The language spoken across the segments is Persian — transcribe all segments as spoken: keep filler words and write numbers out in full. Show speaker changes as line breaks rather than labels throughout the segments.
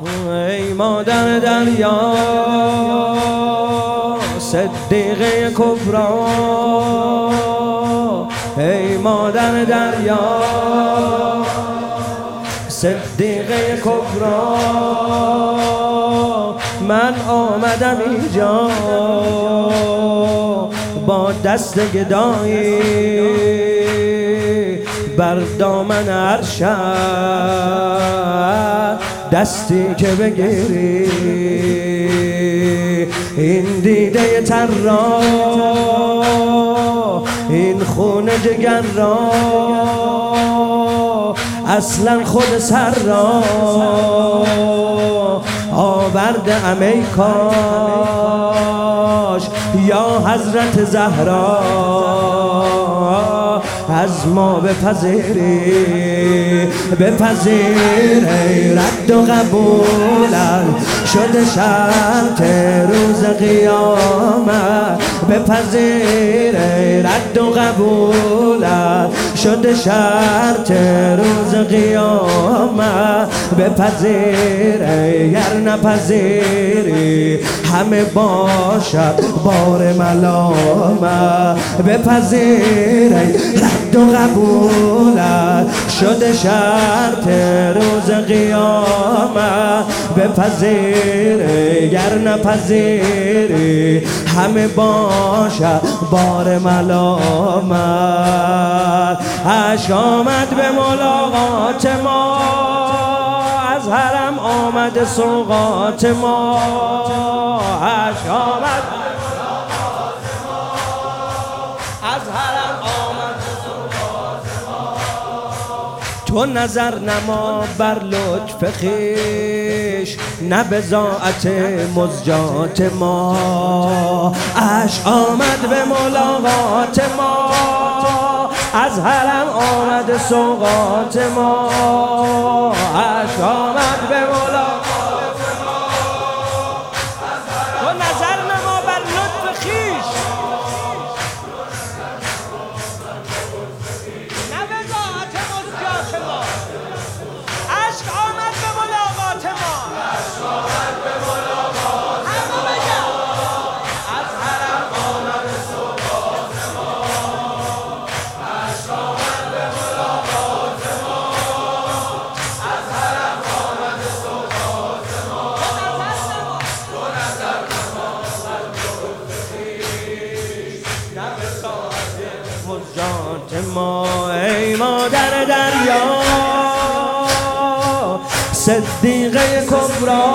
ای مادر دریا صدیقه کبرا، ای مادر دریا صدیقه کبرا، من آمدم اینجا با دست گدایی بر دامن عرشت، دستی که بگیری این دیده تر را، این خون جگر را، اصلا خود سر را آورده ام ای کاش یا حضرت زهرا از ما بپذیری، بپذیر ای رد و قبولت شده شرط روز قیامت، بپذیر ای رد و قبولت شده شرط روز قیامت، بپذیر ای گر نپذیری همه باشد بار ملامت، بپذیر ای رد و قبولت شده شرط روز قیامت، بپذیر ای گر نپذیری همه باشد بار ملامت. عشق آمد به ملاقات ما، از حرم آمد سوقات ما، عشق آمد به ملاقات ما، از حرم آمد سوقات ما، تو نظر نما بر لطف خویش نه بضاعت مزجات ما، عشق آمد به ملاقات ما، از حرم آمد سوقات ما، عشق آمد به ملاقات ما، از حرم تو نظر نما بر لطف خویش نه بضاعت مزجات ما، عشق آمد به ملاقات ما، عشق آمد به ملاقات ما، از حرم آمد سوقات ما، عشق آمد به ملاقات ما، از حرم آمد سوقات ما، تو نظر نما بر لطف خویش نه بضاعت مزجات ما، ای مادر دریا صدیقه کبرا،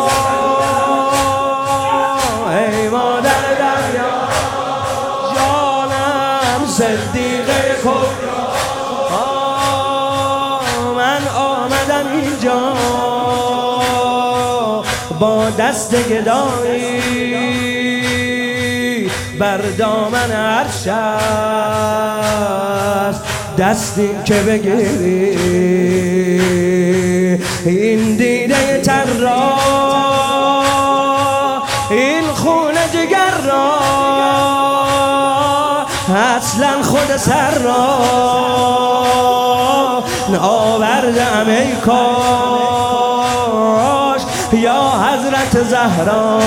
ای مادر دریا جانم صدیقه کبرا، من آمدم اینجا با دست گدایی بر دامن عرشت، دستی که بگیری این دیده تر را، این خون جگر را، اصلا خود سر را آوردم ای کاش یا حضرت زهرا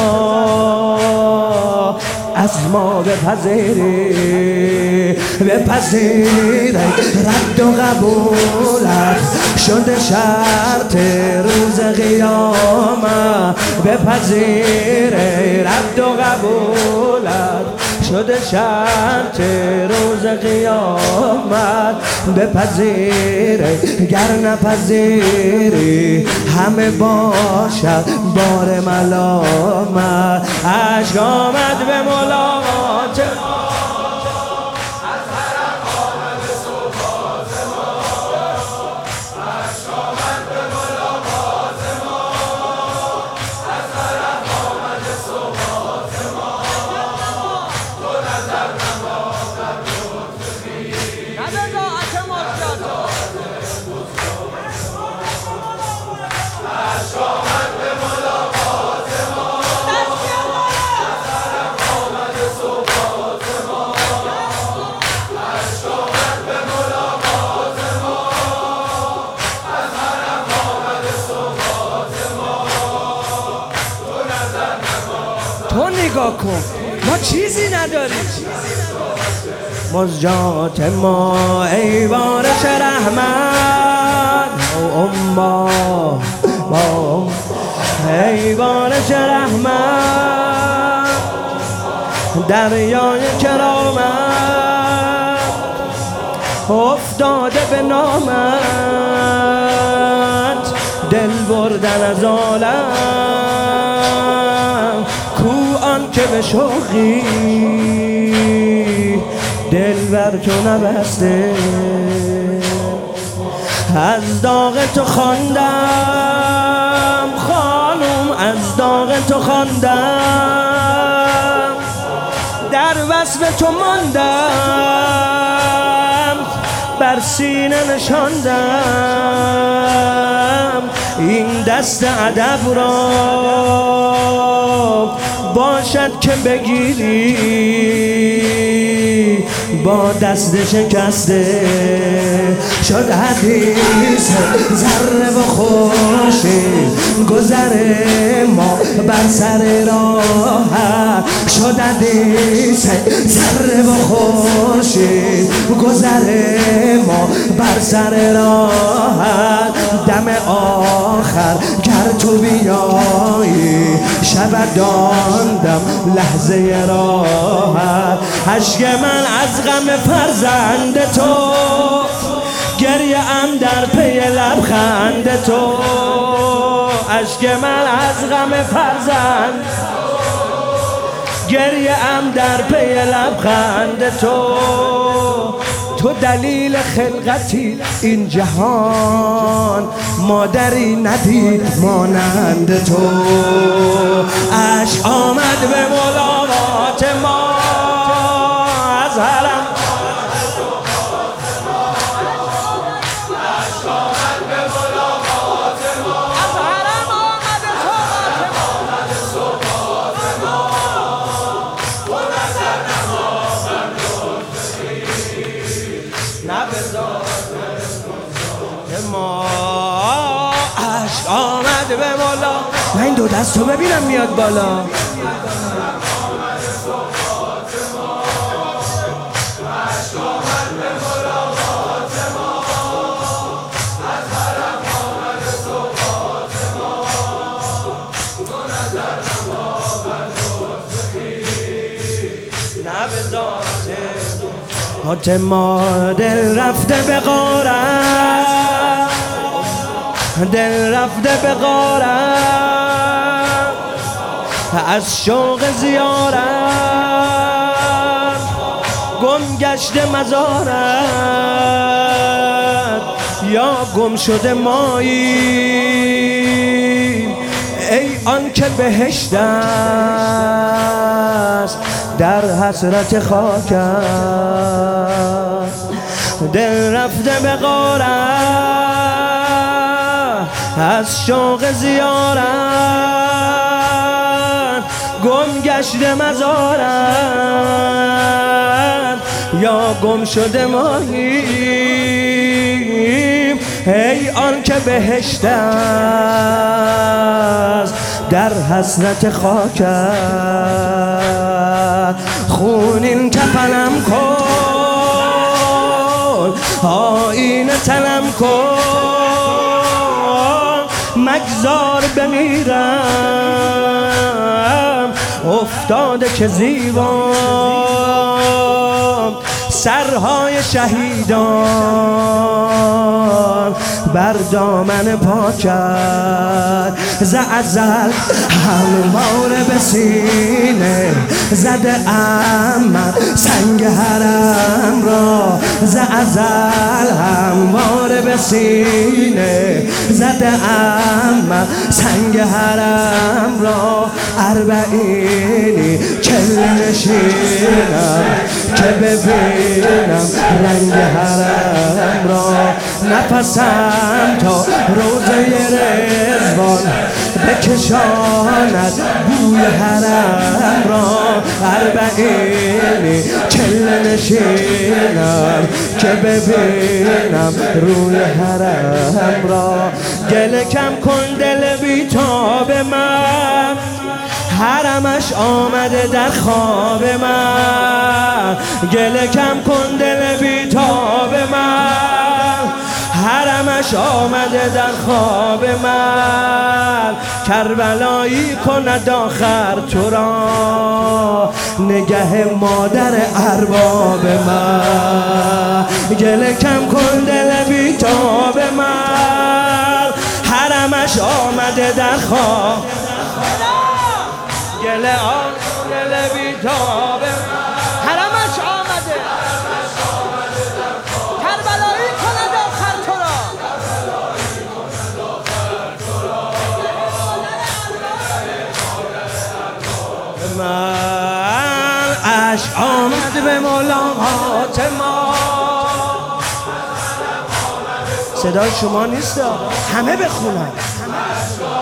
از ما بپذیری، بپذیر رد و قبولت شده شرط روز قیامت، بپذیر رد و قبولت شده شرط روز قیامت، بپذیر گر نپذیری همه باشد بار ملامت، عشق آمد به ملاقات ما، از حرم آمد سوقات ما، عشق آمد به ملاقات ما، از حرم آمد سوقات ما، تو نظر نما بر لطف خویش نه بضاعت مزجات ما، عشق آمد به ملاقات ما، از حرم آمد سوقات ما. نگاه کن، ما چیزی نداریم. مزجات ما ای بارش رحمت اما ما ای بارش رحمت دریای کرامت افتاده به نامت دل بردن از عالم کو آن که به شوقی دل بر تو نبسته از داغ تو خواندم خانم از داغ تو خواندم در وصف تو ماندم بر سینه نشاندم این دست ادب را باشد که بگیری با دست شکسته شد حدیث ذره و خورشید گذر ما بر سر راه شد حدیث ذره و خورشید گذر ما بر سر راه دم آخر گر تو بیایی شب داندم لحظه راحت اشک من از غم فرزند تو گریه ام در پی لبخند تو اشک من از غم فرزند گریه ام در پی لبخند تو تو دلیل خلقتی این جهان مادری ندید مانند تو عشق آمد به ملاقات ما از حرم ما عشق آمد به مولا من این دو دست رو ببینم میاد بالا ما دل رفته به غارت دل رفته به غارت از شوق زیارت گم گشته مزارت یا گم شده مایی ای آن که بهشت است در حسرت خاک است دل رفته به غارت از شوق زیارت گم گشته مزارت یا گم شده ماهیم ای آن که بهشت است در حسرت خاک خونین کفنم کن آینه تنم کن مگذار بمیرم افتاده که زیبام سرهای شهیدان بر دامن پاکت ز ازل همواره به سینه زده ام سنگ حرم را ز ازل همواره به سینه زده ام سنگ حرم را اربعینی چله نشینم که ببینم رنگ حرم را نفسم تا روزه رضوان بکشاند بوی حرم را اربعینی چله نشینم که ببینم روی حرم را گله کم کن دل بیتاب من حرمش آمده در خواب من، گله کم کن دل بیتاب من. حرمش آمده در خواب من، کربلایی کند آخر تو را، نگه مادر ارباب من. گله کم کن دل بیتاب من، حرمش آمده در خواب، گله آن دل بیتاب من. حرمش آمده کربلایی کند آخر تو را، من عشق آمد به ملاقات ما. صدای شما نیست، همه بخونن.